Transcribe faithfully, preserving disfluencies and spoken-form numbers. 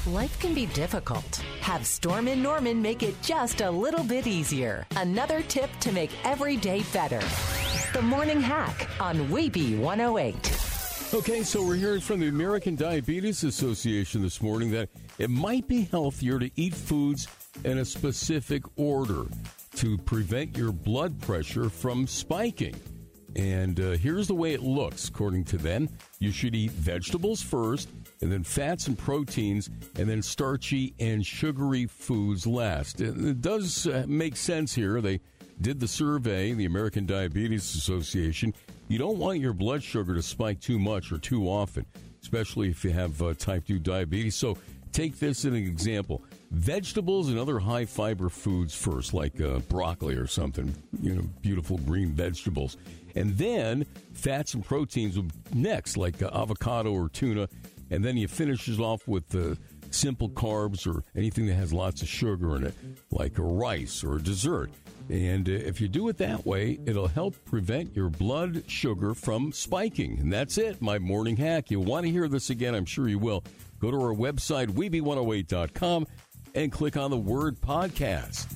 Life can be difficult. Have Storm and Norman make it just a little bit easier. Another tip to make every day better. The Morning Hack on Weeby one oh eight. Okay, so we're hearing from the American Diabetes Association this morning that it might be healthier to eat foods in a specific order to prevent your blood pressure from spiking. And uh, here's the way it looks, according to them. You should eat vegetables first, and then fats and proteins, and then starchy and sugary foods last. And it does uh, make sense here. They did the survey, the American Diabetes Association. You don't want your blood sugar to spike too much or too often, especially if you have uh, type two diabetes. So take this as an example. Vegetables and other high-fiber foods first, like uh, broccoli or something, you know, beautiful green vegetables. And then fats and proteins next, like uh, avocado or tuna. And then you finish it off with uh, simple carbs or anything that has lots of sugar in it, like a rice or a dessert. And uh, if you do it that way, it'll help prevent your blood sugar from spiking. And that's it, my morning hack. You'll want to hear this again, I'm sure you will. Go to our website, weeby one oh eight dot com, and click on the word podcast.